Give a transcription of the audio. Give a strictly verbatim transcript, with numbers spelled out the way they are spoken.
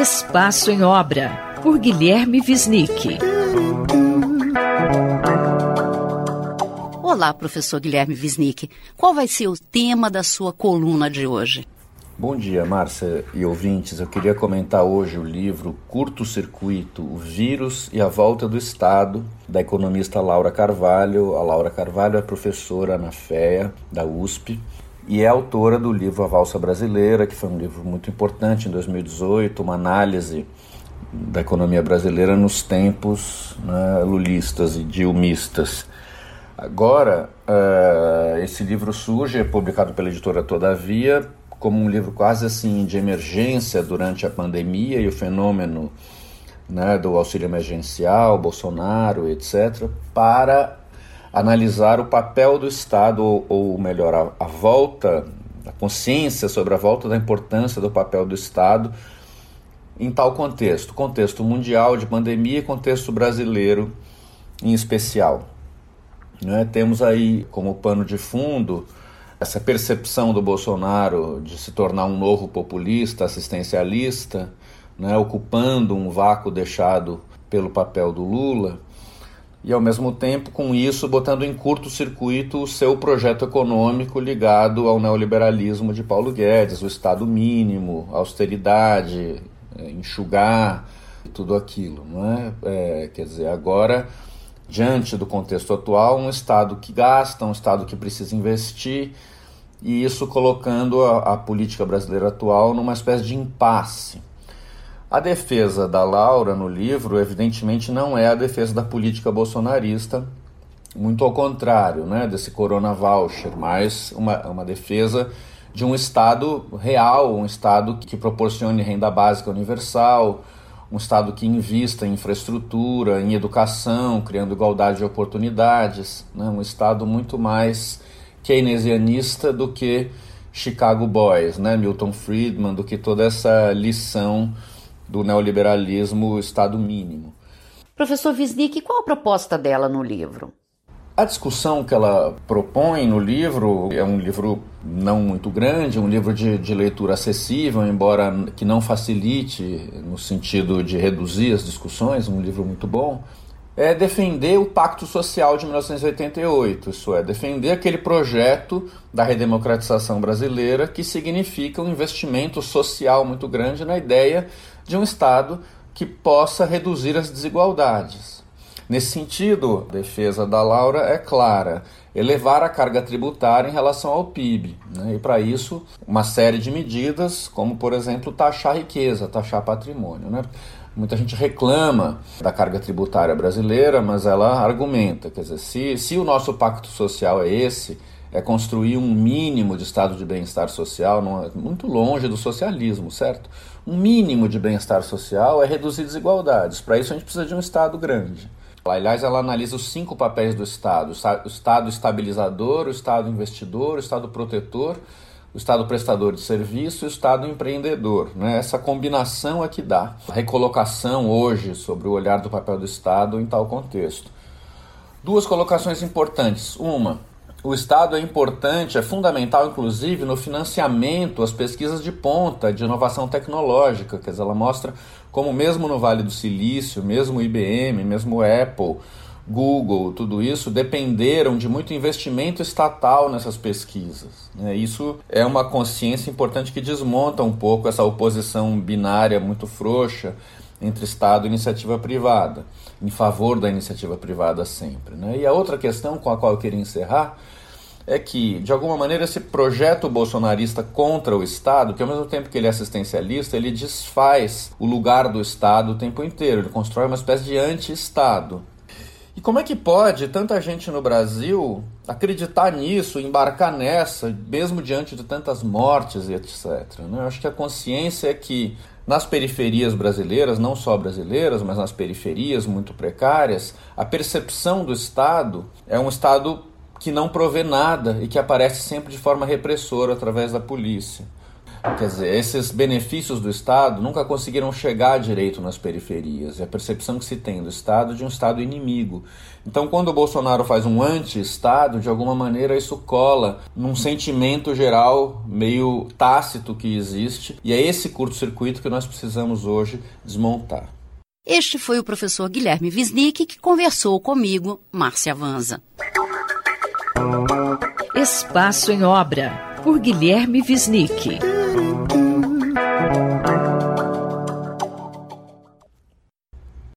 Espaço em Obra, por Guilherme Wisnik. Olá, professor Guilherme Wisnik. Qual vai ser o tema da sua coluna de hoje? Bom dia, Márcia e ouvintes. Eu queria comentar hoje o livro Curto Circuito, o Vírus e a Volta do Estado, da economista Laura Carvalho. A Laura Carvalho é professora na F E A, da U S P, e é autora do livro A Valsa Brasileira, que foi um livro muito importante em dois mil e dezoito, uma análise da economia brasileira nos tempos, né, lulistas e dilmistas. Agora, uh, esse livro surge, é publicado pela editora Todavia, como um livro quase assim de emergência durante a pandemia e o fenômeno, né, do auxílio emergencial, Bolsonaro, etcétera, para analisar o papel do Estado, ou, ou melhor, a, a volta, a consciência sobre a volta da importância do papel do Estado em tal contexto, contexto mundial de pandemia e contexto brasileiro em especial. Né? Temos aí como pano de fundo essa percepção do Bolsonaro de se tornar um novo populista, assistencialista, né, ocupando um vácuo deixado pelo papel do Lula, e ao mesmo tempo, com isso, botando em curto-circuito o seu projeto econômico ligado ao neoliberalismo de Paulo Guedes, o Estado mínimo, a austeridade, enxugar, tudo aquilo. Não é? É, quer dizer, agora, diante do contexto atual, um Estado que gasta, um Estado que precisa investir, e isso colocando a, a política brasileira atual numa espécie de impasse. A defesa da Laura no livro, evidentemente, não é a defesa da política bolsonarista, muito ao contrário, né, desse Corona Voucher, mas uma, uma defesa de um Estado real, um Estado que proporcione renda básica universal, um Estado que invista em infraestrutura, em educação, criando igualdade de oportunidades, né, um Estado muito mais keynesianista do que Chicago Boys, né, Milton Friedman, do que toda essa lição do neoliberalismo Estado mínimo. Professor Wisnik, qual a proposta dela no livro? A discussão que ela propõe no livro é um livro não muito grande, um livro de, de leitura acessível, embora que não facilite no sentido de reduzir as discussões, um livro muito bom, é defender o Pacto Social de mil novecentos e oitenta e oito, isso é, defender aquele projeto da redemocratização brasileira que significa um investimento social muito grande na ideia de um Estado que possa reduzir as desigualdades. Nesse sentido, a defesa da Laura é clara, elevar a carga tributária em relação ao P I B, né? E para isso, uma série de medidas, como por exemplo, taxar riqueza, taxar patrimônio, né? Muita gente reclama da carga tributária brasileira, mas ela argumenta, quer dizer, se, se o nosso pacto social é esse, é construir um mínimo de estado de bem-estar social, não é, muito longe do socialismo, certo? Um mínimo de bem-estar social é reduzir desigualdades. Para isso a gente precisa de um Estado grande. Aliás, ela analisa os cinco papéis do Estado: o Estado estabilizador, o Estado investidor, o Estado protetor, o Estado prestador de serviço e o Estado empreendedor, né? Essa combinação é que dá a recolocação hoje sobre o olhar do papel do Estado em tal contexto. Duas colocações importantes. Uma, o Estado é importante, é fundamental, inclusive, no financiamento às pesquisas de ponta, de inovação tecnológica. Quer dizer, ela mostra como mesmo no Vale do Silício, mesmo o I B M, mesmo o Apple, Google, tudo isso dependeram de muito investimento estatal nessas pesquisas. Isso é uma consciência importante que desmonta um pouco essa oposição binária muito frouxa entre Estado e iniciativa privada, em favor da iniciativa privada sempre. E a outra questão com a qual eu queria encerrar é que, de alguma maneira, esse projeto bolsonarista contra o Estado, que ao mesmo tempo que ele é assistencialista, ele desfaz o lugar do Estado o tempo inteiro, ele constrói uma espécie de anti-Estado. E como é que pode tanta gente no Brasil acreditar nisso, embarcar nessa, mesmo diante de tantas mortes e etcétera? Eu acho que a consciência é que nas periferias brasileiras, não só brasileiras, mas nas periferias muito precárias, a percepção do Estado é um Estado que não provê nada e que aparece sempre de forma repressora através da polícia. Quer dizer, esses benefícios do Estado nunca conseguiram chegar direito nas periferias. É a percepção que se tem do Estado de um Estado inimigo. Então, quando o Bolsonaro faz um anti-Estado, de alguma maneira isso cola num sentimento geral meio tácito que existe, e é esse curto-circuito que nós precisamos hoje desmontar. Este foi o professor Guilherme Wisnik que conversou comigo, Márcia Vanza. Espaço em Obra, por Guilherme Wisnik.